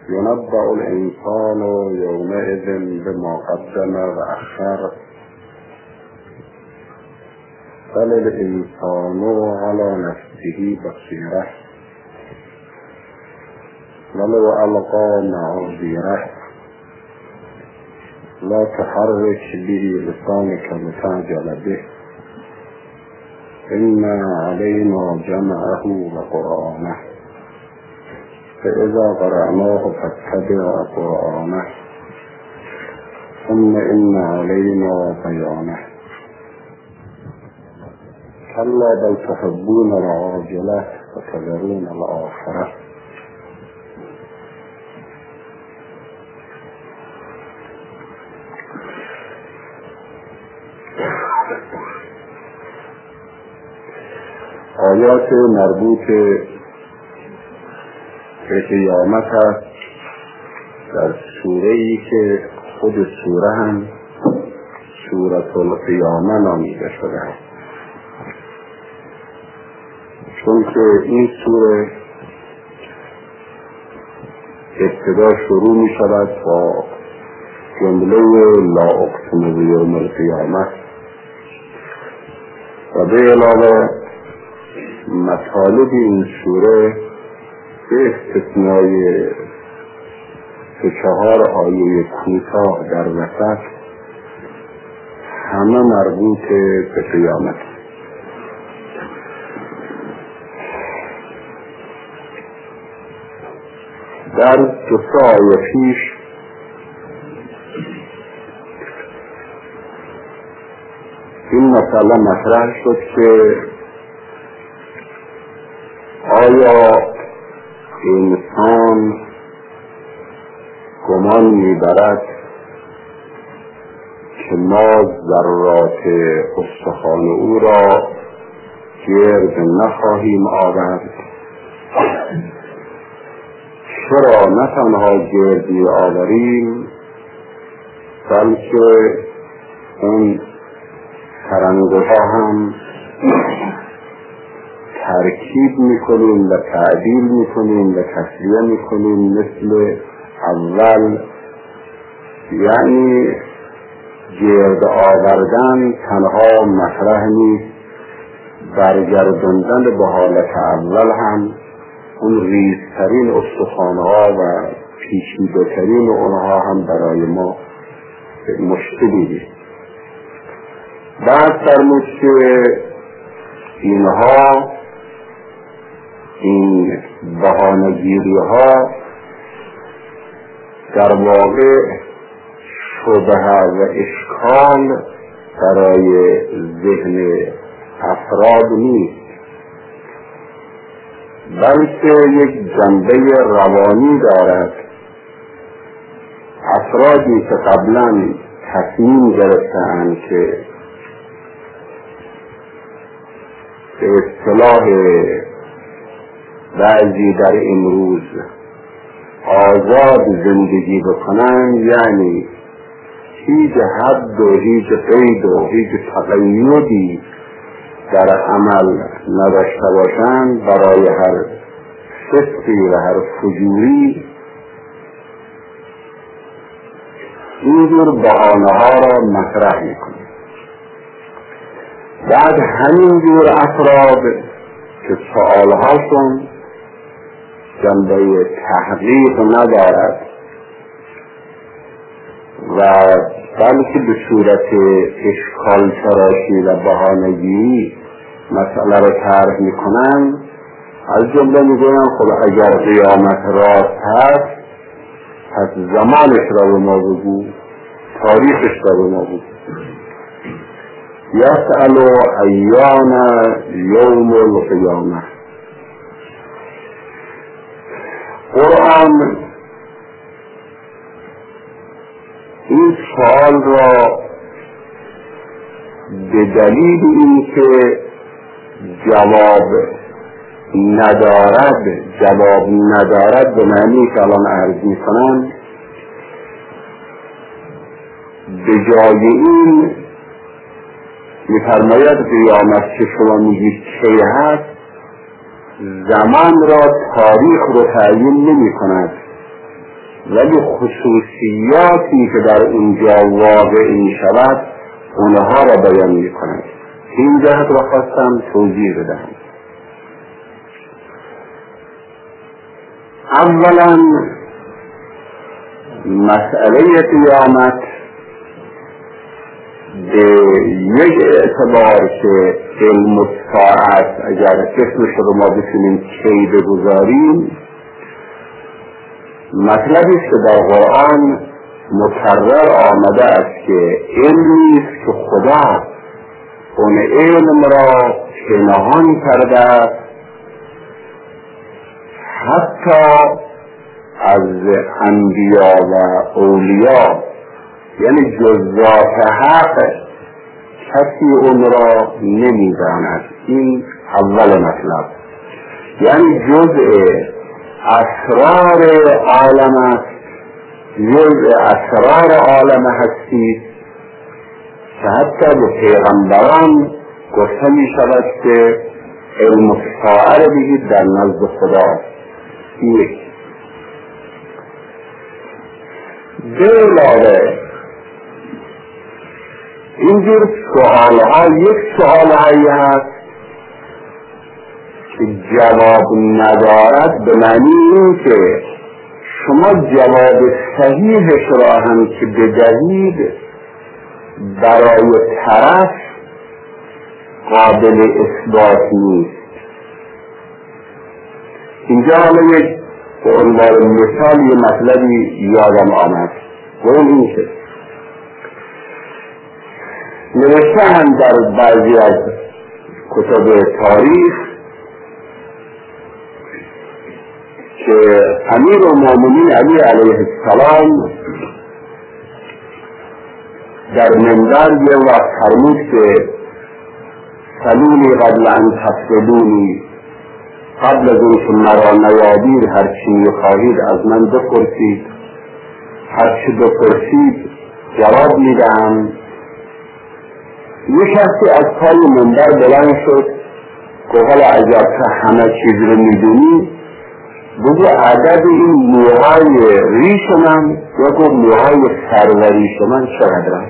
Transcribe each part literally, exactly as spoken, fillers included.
ينبأ الإنسان يومئذ بما قدم وأخر بل الإنسان على نفسه بصيرة ولو ألقى معاذيره لا تحرك به لسانك لتعجل به إن علينا جمعه وقرآنه فإذا قرأناه فاتبع قرآنه ثم إن علينا بيانه كلا بل تحبون العاجلة وتذرون الآخرة آیات مربوط به قیامت است در سوره‌ای که خود سوره هم سورة القیامه نامیده شده است، چون که این سوره ابتدا شروع می شود با جمله لا اقسم بیوم القیامه و به علاوه مطالب این سوره به استثنای سه چهار آیه کوتاه در وسط همه مربوط به قیامت. در دو سه آیه پیش این مسئله مطرح شد که آیا انسان گمان می‌برد که ما ذرات استخوان او را گرد نخواهیم آورد؟ چرا نه تنها گردی آوریم بلکه اون سرانگشت‌ها هم ترکیب میکنیم و تعدیل میکنیم و تصویه میکنیم مثل اول. یعنی گرد آوردن تنها مطرح نیست، برگرداندن به حالت اول هم اون ریزترین استخوان‌ها و پیچیده‌ترین اونها هم برای ما مشکلی نیست. بعد فرمود که اینها این بهانه‌گیری ها در واقع شبهه و اشکال برای ذهن افراد نیست، بلکه یک جنبه روانی دارد. افرادی که قبلا تصمیم گرفتند که به اصطلاح بعضی در امروز آزاد زندگی بکنن، یعنی هیچ حد و هیچ قید و هیچ تقییدی در عمل نداشته باشند، برای هر فسقی و هر فجوری اینجور بهانه ها را مطرح میکنند. بعد همینجور افراد که سؤالهاشون جنبه تحقیق ندارد و بلکه به صورت اشکال تراشی و بهانه‌گیری مسئله را طرح میکنن، از جمله میگوین خب اگر قیامت راست هست پس زمانش را به ما بگو، تاریخش را به ما بگو. یسأل ایان یوم القیامه. قرآن این سوال را به دلیل اینکه جواب ندارد جواب ندارد به معنی که الان عرض میکنم، به جای این میفرماید قیامت که شما میگید کی هست، زمان را تاریخ رو تعیین نمی کند، ولی خصوصیاتی که در اونجا واقع می شود اونها را بیان می کند. این جهت را خواستم توضیح بدهم. اولا مسئله قیامت به یک اعتبار که علم الساعت اگر اسمش رو ما بتونیم کی بگذاریم، مطلبی است که در قرآن مکرر آمده است که علمی است که خدا اون علم را پنهان کرده است حتی از انبیا و اولیا، یعنی جزات حق کسی اون را نمی‌داند. این اول مطلب، یعنی جزء اسرار عالم است، جزء اسرار عالم هستی که حتی به پیغمبران گفته می شود که علم الساعه بگید در نزد خدا. یک به علاوه اینجور سوالها، یک سوالهایی هست که جواب ندارد، به معنی این که شما جواب صحیحش را هم که بدهید برای طرف قابل اثبات نیست. اینجا حالا یک به عنوان مثال یه مطلبی یادم آمد و اون این که نوشته هم در بعضی از کتب تاریخ که امیرالمومنین علی علیه السلام در منبر یه وقت فرمود که سلونی قبل ان تسألونی، قبل از اینکه مرا نیابید هر چی میخواهید از من بپرسید، هر چی بپرسید جواب میدم. یه شخصی از پای منبر بلند شد که حالا اگر که همه چیز رو میدونی بگو عدد این موهای ریش من یا گفت موهای سر و ریش من چقدر است.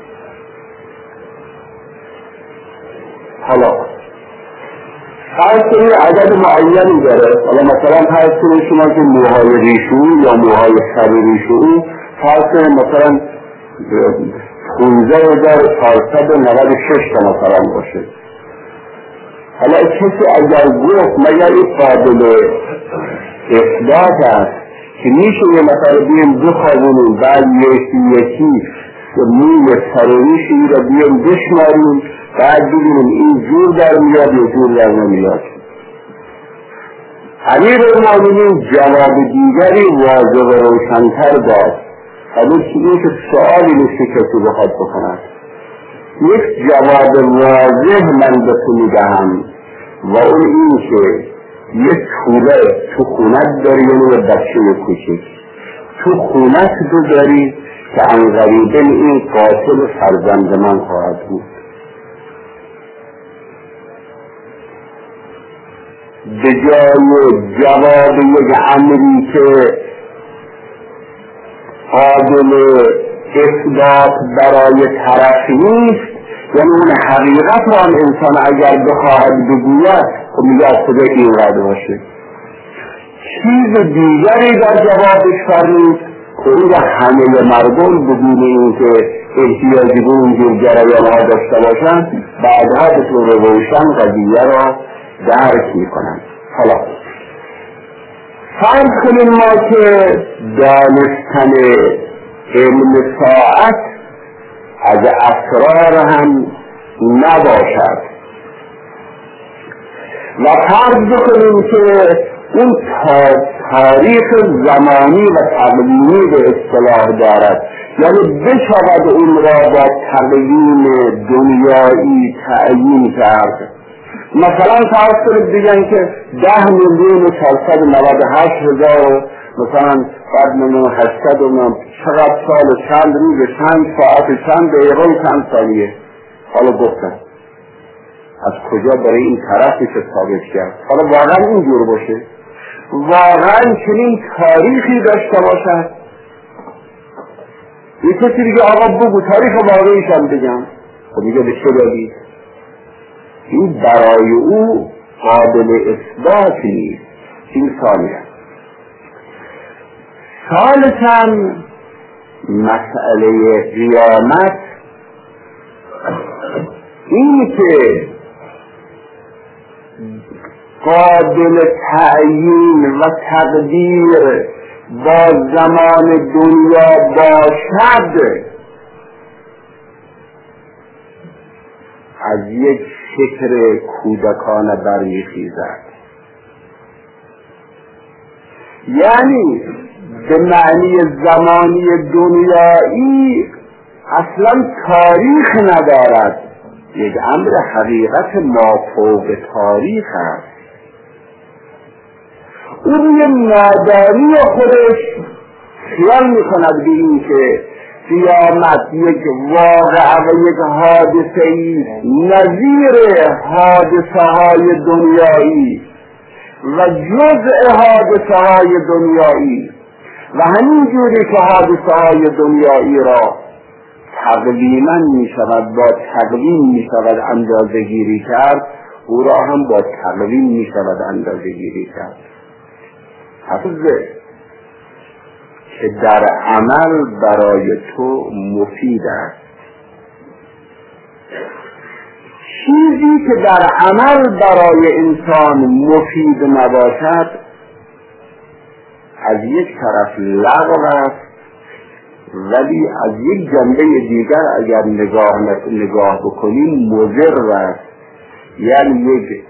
حالا فرض کنید عدد معینی داره، حالا مثلا فرض کنید شما که موهای ریشو یا موهای سر ریشو فرض کنید مثلا پانزده هزار چهارصد و نود و شش تا مثلا باشه. حالا کسی اگر گفت مگر این قابل اثبات است که میشه یه نفر بیم بخوابونیم بعد یکی یکی موی سر و ریش این را بیم بشماریم بعد ببینیم این جور در میاد یا جور در نمیاد. امیرالمومنین جواب دیگری واضح و روشن‌تر داد. حالا این که سؤالی نیست که کسی بخواد بکند. یک جواب واضح من به تو میدهم و اون این که یک توله تو خونت داری، یعنی یه بچه کوچک تو خونت داری که عنقریبا این قاتل فرزند من خواهد بود. به جای جواب یک امری که قابل اثبات برای طرف نیست، یعنی اون حقیقت را هم انسان اگر بخواهد بگوید خب میگه از خدا اینقدر باشه. چیز دیگری در جوابش فرمود که این را همه مردم بدون اینکه احتیاجی به اونجور جریانها داشته باشند بعدها به طور روشن قضیه را درک میکنند. حالا فرض کنیم ما که دانستن علم ساعت از اسرار هم نباشد و فرض کنیم که اون تاریخ زمانی و تقویمی به اصطلاح دارد، یعنی بشود اون را با تقویم دنیایی تعیین کرد. مثلا فرض کنید دیگن که ده میلیون و چهارصد و نود و هشت هزار مثلا بعد میلیون هشتصد و چقدر سال چند روز چند ساعت چند دقیقه چند ثانیه. حالا گفتن از کجا برای این طرف میشه ثابت کرد؟ حالا واقعا اینجور باشه، واقعا چنین تاریخی داشته باشد یه کسی دیگه آقا بگو تاریخ واقعیشم بگم، خب میگه به چه دلیل؟ این برای او قابل اثبات نیست. این ثانیه. ثالثاً مسئله قیامت این که قابل تعیین و تقدیر با زمان دنیا باشد از یک فکر کودکانه برمیخیزد. یعنی به معنی زمانی دنیایی اصلا تاریخ ندارد، یک امر حقیقت مافوق تاریخ است. اون یه نادانی خودش خیال میکند به این که قیامت یک واقع و یک حادثه‌ای نظیر حادثه های دنیایی و جزء حادثه های دنیایی و همین جوری که حادثه های دنیایی را تقویما می شود با تقویم می شود اندازه گیری کرد، او را هم با تقویم می شود اندازه گیری کرد. حفظه که در عمل برای تو مفید است. چیزی که در عمل برای انسان مفید نباشد از یک طرف لغو است، ولی از یک جنبه دیگر اگر نگاه نگاه بکنیم مضر است. یعنی یک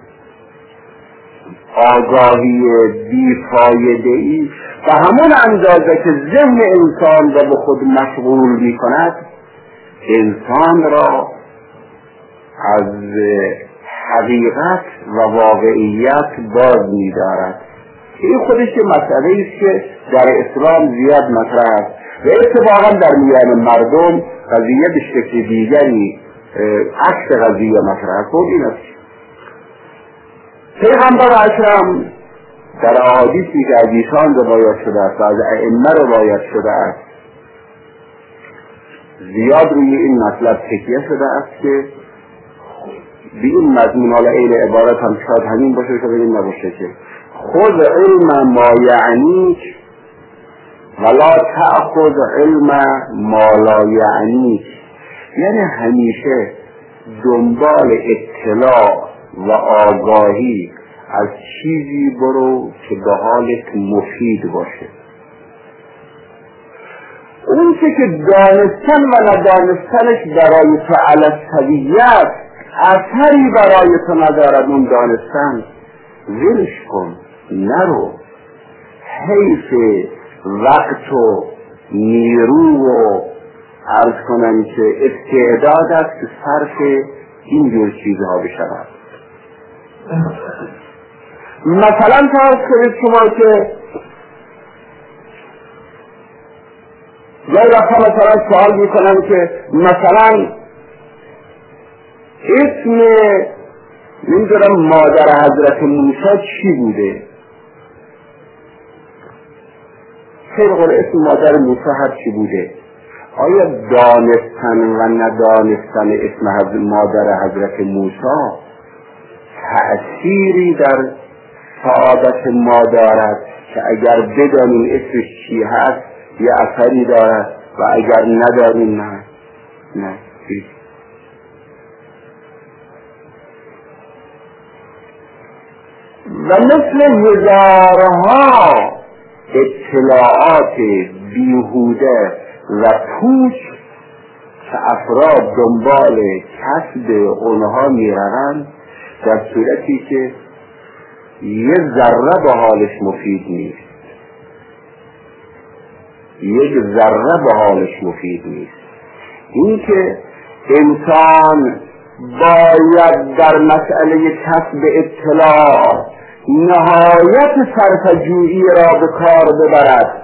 آگاهی بیفایده‌ای و همون اندازه که ذهن انسان را به خود مشغول می کند انسان را از حقیقت و واقعیت باز می دارد. این خودش مسئله است که در اسلام زیاد مطرح است و اتفاقا در میان مردم قضیه به شکل دیگری عکس قضیه مطرح است. این است پیغمبر اکرم در احادیثی که از ایشان روایت شده است و از ائمه روایت شده است زیاد روی این مطلب تکیه شده است که به این مضمون حالا این عبارت هم شاید همین باشه که این نباشه که خذ علم ما یعنیک ولا تأخذ علم ما لا یعنیک. یعنی همیشه دنبال اطلاع و آگاهی از چیزی برو که به حالت مفید باشه. اون چه که دانستن و ندانستنش برای تو علی السویت اثری برای تو ندارد، اون دانستن ولش کن، نرو. حیث وقت و نیرو و عرض کنم که استعداد است که صرف اینجور چیزها بشود. مثلا فرض کنید شما که یه وقتا مثلا سوال میکنم که مثلا اسم نمیدونم مادر حضرت موسی چی بوده؟ خیلی قول اسم مادر موسی هر چی بوده، آیا دانستن و ندانستن اسم مادر حضرت موسی تأثیری در سعادت ما دارد که اگر بدانیم اسمش چی هست یه اثری دارد و اگر نداریم نه نه هیچ. و مثل هزارها اطلاعات بیهوده و پوچ که افراد دنبال کسب اونها میروند در صورتی که یه ذره به حالش مفید نیست، یک ذره به حالش مفید نیست. این که انسان باید در مسئله کسب اطلاع نهایت صرفه‌جویی را به کار ببرد.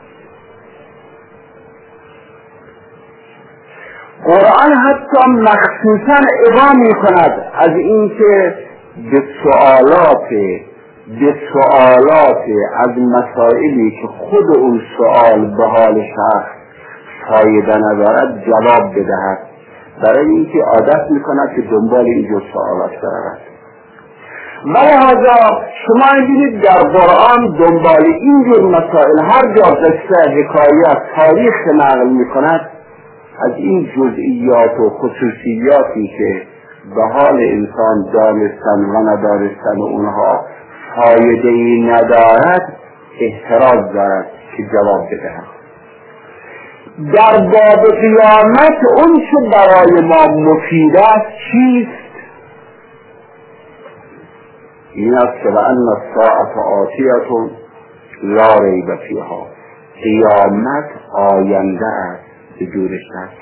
قرآن حتی مخصوصا ابا می کند از اینکه به سوالات به سوالات از مسائلی که خود اون سوال به حال شخص فایده ندارد جواب بدهد، برای اینکه عادت میکند که دنبال اینجور سوالات برود. لذا شما می‌بینید در قرآن دنبال اینجور مسائل هر جا قصه، حکایت، تاریخ نقل میکند، از این جزئیات و خصوصیاتی که به حال انسان دانستن و ندانستن اونها فایده ای ندارد احتراز دارد که جواب بدهد. در باب قیامت اون چه برای ما مفید است چیست؟ این است که وان الساعة آتیة لا ریب فیها، قیامت آینده است بدون شک.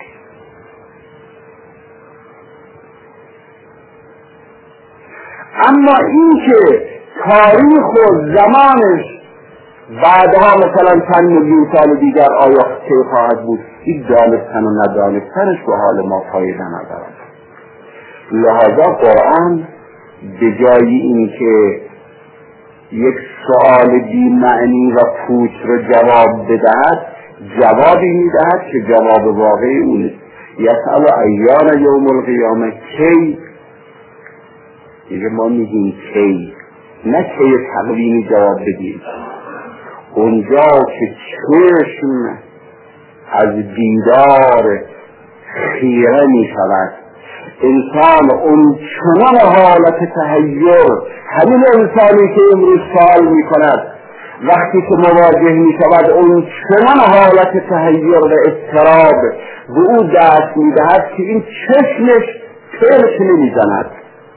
اما این که تاریخ و زمانش بعدها مثلا چند میلیون سال دیگر آیا چه خواهد بود، این دانستن و ندانستنش به حال ما فایده ندارد. لذا قرآن به جای این که یک سؤال بی معنی و پوچ را جواب بدهد، جوابی میدهد که جواب واقعی اونه. یسأل ایان یوم القیامه، کی؟ دیگه ما میگیم کی، نه کی تقویمی جواب بدیم. اونجا که چشم از دیدار خیره می شود، انسان اون چنان حالت تحیر، همین انسانی که امروز سوال می کند وقتی که مواجه می شود اون چنان حالت تحیر و اضطراب به او دست می دهد که این چشمش پرش نمی زند.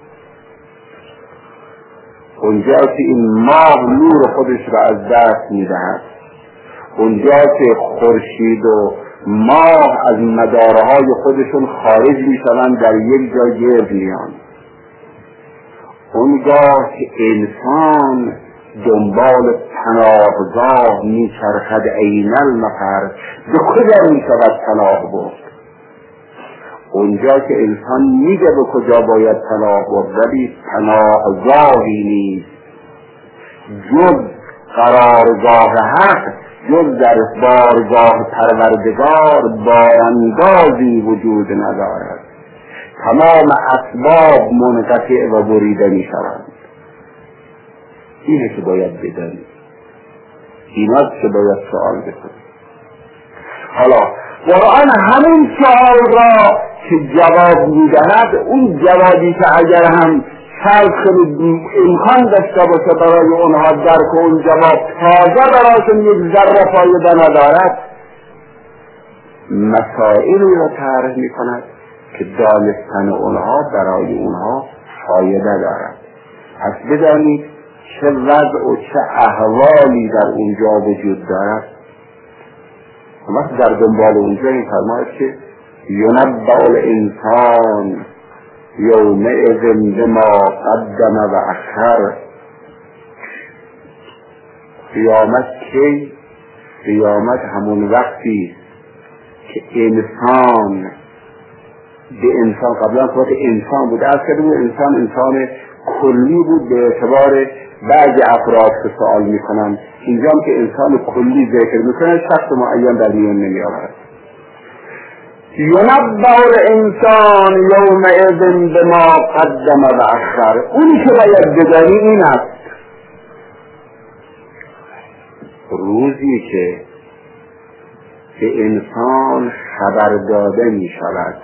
اونجا که این ماه نور خودش را از دست می دهد، اونجا که خورشید و ماه از مدارهای خودشون خارج می شوند در یک جا گرد میان، اونجا که انسان دنبال پناهگاه می چرخد عین المفر، به کجا می شود پناه برد؟ اونجا که انسان میگه به کجا باید پناه برد ولی پناهگاهی نیست جز قرارگاه حق، جز در بارگاه پروردگار باراندازی وجود ندارد. تمام اسباب منقطع و بریده می شوند. اینه که باید بدانید، ایناست که باید سوال بکنید. حالا قرآن همین سوال را که جواب میدهد، اون جوابی که اگر هم فرض کنید امکان داشته باشه برای اونها درک اون جواب تازه برایشون یک ذره فایده ندارد، مسائلی را طرح میکند که دانستن اونها برای اونها فایده دارد. پس بدانید چه وضع و چه احوالی در اونجا وجود دارد. وقت در دنبال اونجا این فرماید که ینبأ الانسان یومئذ بما قدم و اخر. قیامت کی؟ قیامت همون وقتی که انسان به انسان، قبلا صفت انسان بود، از که انسان انسان کلی بود به اعتبار بعضی افراد که سوال میکنن، اینجا هم که انسان کلی ذکر میکنن، شخص معین در میان نمیآورد. ینبأ الانسان یومئذ بما قدم و اخر. اونی که باید بدانی این است روزی که به انسان خبر داده می شود،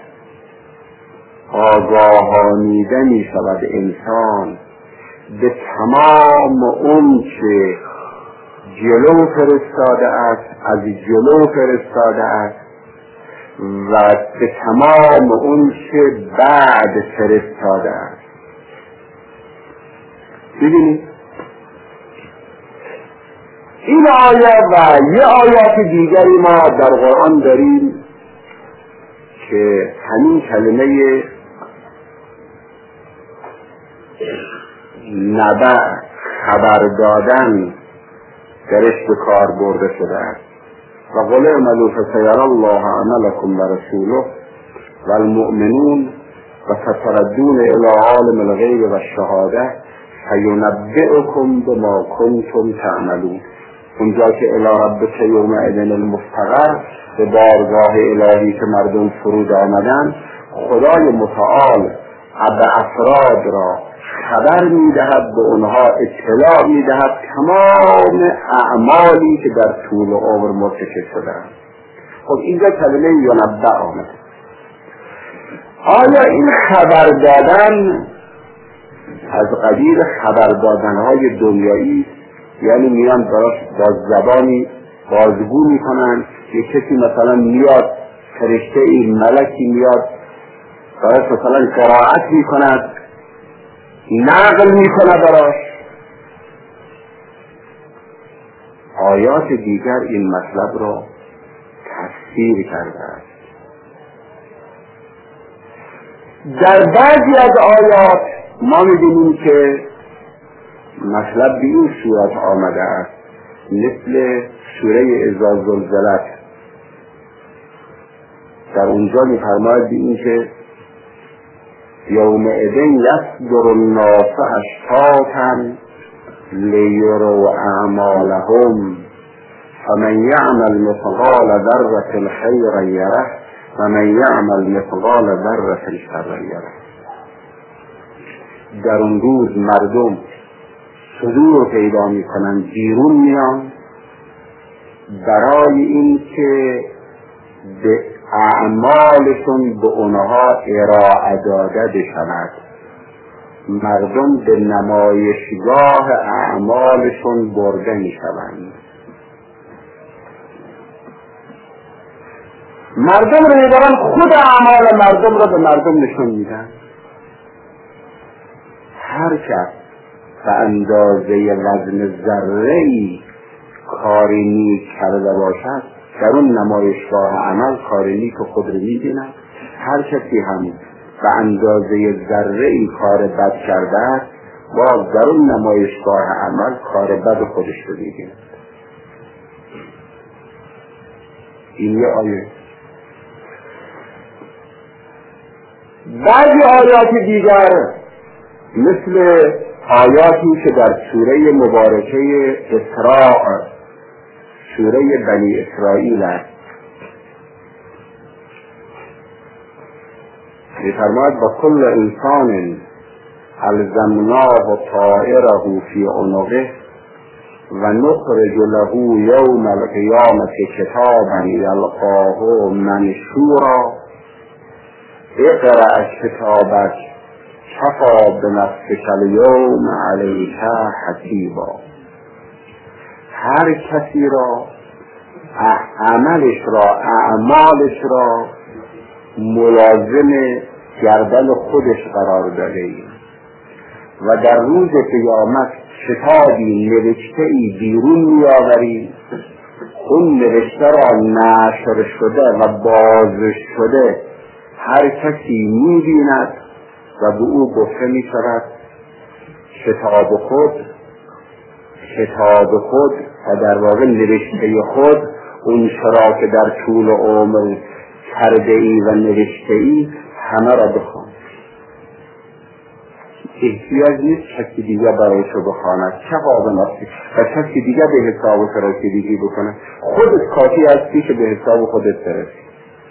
آگاهانیده می شود انسان به تمام اون که جلو فرستاده است، از جلو فرستاده است و به تمام اون که بعد فرستاده است. ببینید این آیه و یه آیات دیگری ما در قرآن داریم که همین کلمه نبع، خبر دادن، درش به کار برده شده است. و قل اعملوا فسیری الله عملکم و رسوله و المؤمنون و ستردون الی عالم الغیب و الشهاده فینبئکم بما کنتم تعملون. اونجا که الی ربک یومئذ المستقر به بارگاه الهی که مردم فرود آمدن، خدای متعال به افراد را خبر میدهد، به اونها اطلاع میدهد تمام اعمالی که در طول عمر مرتکب شدند. خب اینجا کلمه ینبع آمده. آیا این خبر دادن از قبیل خبر دادنهای دنیایی، یعنی میان براش با زبانی بازگو میکنن، یه کسی مثلا میاد فرشته ای ملکی میاد براش مثلا قرائت میکند، نقل میکنه براش؟ آیات دیگر این مطلب را تفسیر کرده است. در بعضی از آیات ما می‌بینیم که مطلب به این صورت آمده است، مثل سوره اذا زلزلت. در اونجا می‌فرماید به این که یومئذ یصدر الناس اشتاتا لیروا اعمالهم فمن یعمل مثقال ذرة خیرا یره ومن یعمل مثقال ذرة شرا یره. در اون روز مردم صدور پیدا میکنن، بیرون میان برای این که به اعمالشون به اونها ارائه داده بشود. مردم به نمایشگاه اعمالشون برده میشوند. مردم رو میبرن، خود اعمال مردم رو به مردم نشون میدن. هر کس به اندازه وزن ذره‌ای کاری نیک کرده باشد، در اون نمایشگاه عمل کاری نیک خود رو میبیند. هر کسی هم به اندازه ذره‌ای کار بد کرده است، باز در اون نمایشگاه عمل کار بد خودش رو میبیند. این یه آیه. بعضی آیات دیگر مثل آیاتی که در سوره مبارکه اسراء، سوره بنی اسرائیل است، می‌فرماید با کل انسان الزمناه طائره فی عنقه و نخرج له یوم القیامة کتابا یلقاه منشورا اقرأ کتابک کفی بنفسک الیوم علیک حسیبا. هر کسی را عملش را اعمالش را ملازم گردن خودش قرار داده ایم و در روز قیامت کتابی نوشته ای بیرون می آوریم. اون نوشته را نشر شده و باز شده هر کسی می بیند و به او گفته می شود کتاب خود کتاب خود و در واقع نوشته خود، اون چرا که در طول عمر کرده ای و نوشته ای همه را بخوان. احتیاج نیست کسی دیگه برای تو بخواند، کفا بنفسک، و کسی دیگه به حساب رسیدگی بکنه. خودت کافی هستی که به حساب خودت برسی.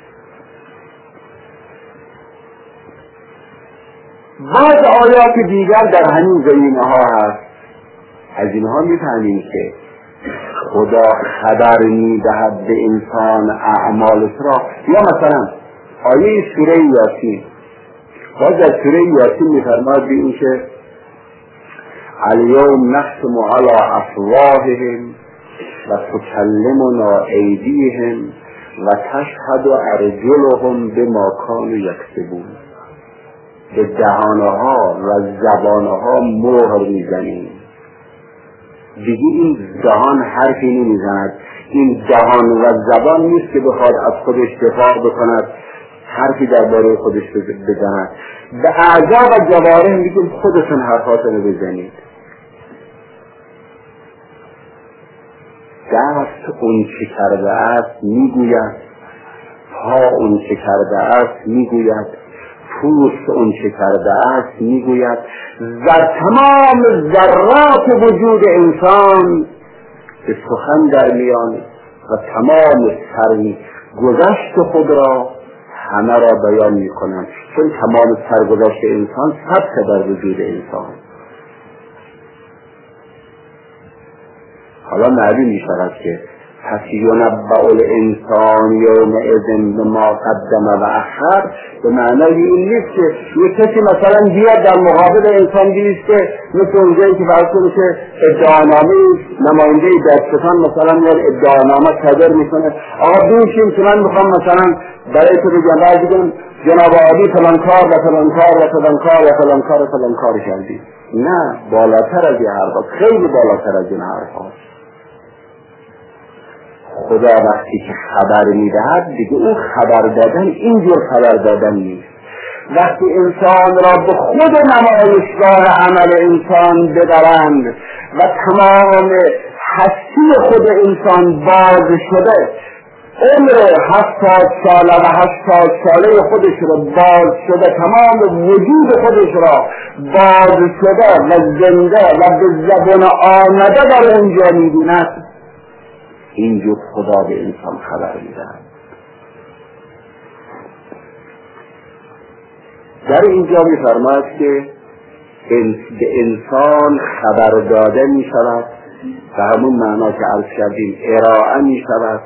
بعض آیات دیگر در همین زمینه ها هست. از اینها میفهمیم که خدا خبر میدهد به انسان اعمالش را. یا مثلا آیه سوره یاسین، باز در سوره یاسین میفرماید به این که الیوم نختم علی افواههم و تکلمنا ایدیهم و تشهد ارجلهم بما کانوا یکسبون. به دهانها و زبانها مهر میزنیم. دیگه این دهان حرفی نمیزند. این دهان و زبان نیست که بخواد از خودش دفاع بکند، حرفی درباره خودش بزند. به اعضا و جوارح میگیم خودتون حرفاتون رو بزنید. دست اون چه کرده است میگوید، پا اون چه کرده است میگوید، پوست اون چه کرده است میگوید. در تمام ذرات وجود انسان به سخن در میان و تمام گذشت خود را همه را بیان می کنند، چون تمام سرگذشت انسان ثبت در وجود انسان. حالا معلوم می شود که پس ینبأ الانسان یومئذ بما قدم و اخر به معنای این نیست که یک کسی مثلا بیاد در مقابل انسان بیسته، مثل اونجایی که فرض کنید که ادعانامه نماینده دادستان مثلا میاد ادعانامه صادر میکنه، آقا بنشین که من میخوام مثلا برای تو بگم، بعد بگم جناب عالی فلان کار و فلان کار و فلان کار و فلان کار و فلان کار کردی. نه، بالاتر از این حرفا، خیلی بالاتر از این حرفا. خدا وقتی که خبر میدهد دیگه اون خبر دادن اینجور خبر دادن نیست. وقتی انسان را به خود نمایشگاه عمل انسان ببرند و تمام هستی خود انسان باز شده، عمر هفتاد ساله و هشتاد ساله خودش را باز شده، تمام وجود خودش را باز شده و زنده و به زبان آمده در اونجا می‌بیند، اینجور خدا به انسان خبر می‌دهد. در اینجا می‌فرماید که به انسان خبر داده می‌شود، به همون معنا که عرض کردیم ارائه می‌شود،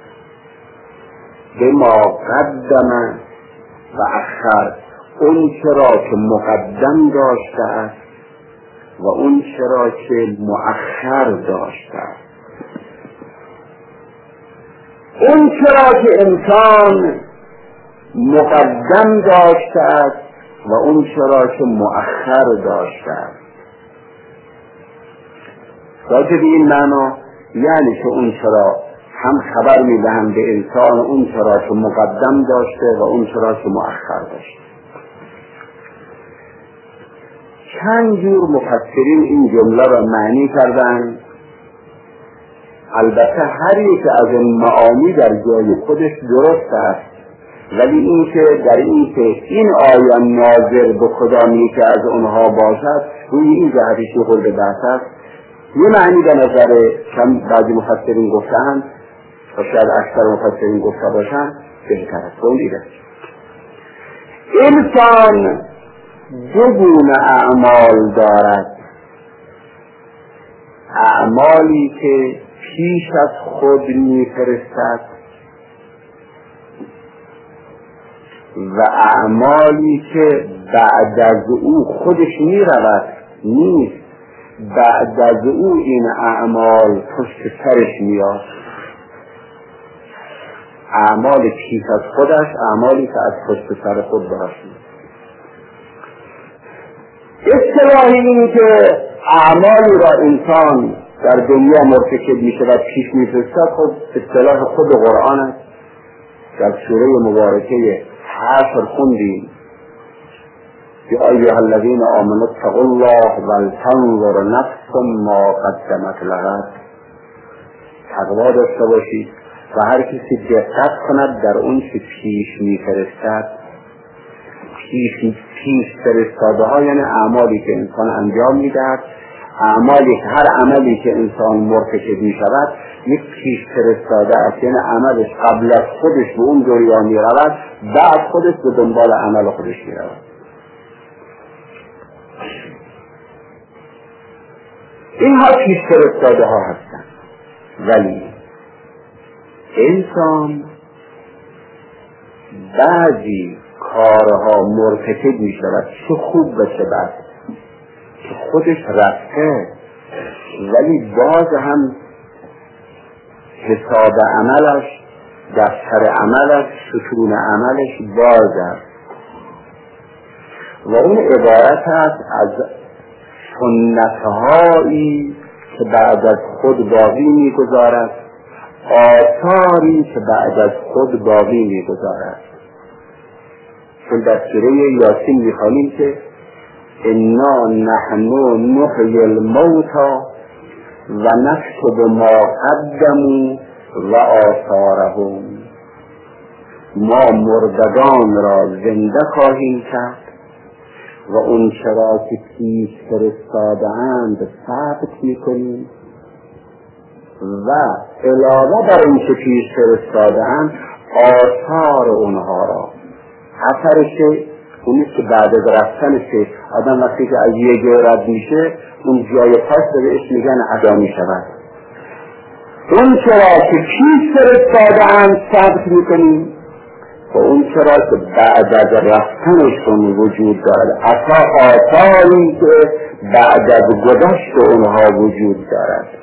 به ما قدم و اخر، اون چرا که مقدم داشته است و اون چرا که مؤخر داشته است. اون چرا که انسان مقدم داشته است و اون چرا که مؤخر داشته است. راجع به این معنا یعنی که اون چرا هم خبر میدهند به انسان اون چرا که مقدم داشته و اون چرا که مؤخر داشته. چند جور مفسرین این جمله را معنی کردند. البته هر یک از این معانی در جای خودش درست است، ولی این که در این که این آیه ناظر به کدامی که از اونها باشد روی این جهتش خورد بحث است. یه معنی به نظر چند بعضی مفسرین گفتند و شاید اکثر مفسرین گفته باشند بهتر است. دیده انسان دو گونه اعمال دارد، اعمالی که پیش از خود میفرستد و اعمالی که بعد از او خودش میرود نیست، بعد از او این اعمال پشت سرش میاد. اعمال پیش از خودش، اعمالی که از پشت سر خود براشید. اصطلاحی این که اعمالی را انسان در دنیا مرتکب می شود پیش می فرستد، خود اصطلاح خود قرآن است. در سوره مبارکه حشر خوندیم یا ایها الذین آمنوا اتقوا الله ولتنظر نفس ما قدمت لغد. تقوا داشته باشید و هر کسی دقت کند در اون که پیش می فرستد. پیش پیش فرستاده ها یعنی اعمالی که انسان انجام می دهد، اعمالی که هر عملی که انسان مرتکب می شود یک پیش فرستاده است، یعنی عملش قبل از خودش به اون دنیا می رود، بعد خودش به دنبال عمل خودش می رود. اینها پیش فرستاده ها هستند. ولی انسان بعضی کارها مرتکب می شود، چه خوب و چه بد، که خودش رفته ولی باز هم حساب عملش، دفتر عملش، ستون عملش باز است و اون عبارت است از سنتهایی که بعد از خود باقی میگذارد، آثاری که بعد از خود باقی میگذارد. چون در سوره یاسین میخوانیم که انا نحن نحیی الموتى و نکتب ما قدموا و آثارهم. ما مردگان را زنده خواهیم کرد و اون چرا که پیش فرستاده‌اند ثبت میکنیم و علاوه بر اون که پیش فرستاده‌اند آثار اونها را. اثرشه اونیست که بعد از رفتنشه آدم وقتی که از یه جای رد میشه اون جای پاس بهش میگن ادا میشود. اون چرا که پیش فرستاده‌اند ثبت میکنیم و اون چرا که بعد از رفتنشون وجود دارد، اثر آثاری که بعد از گذشت اونها وجود دارد.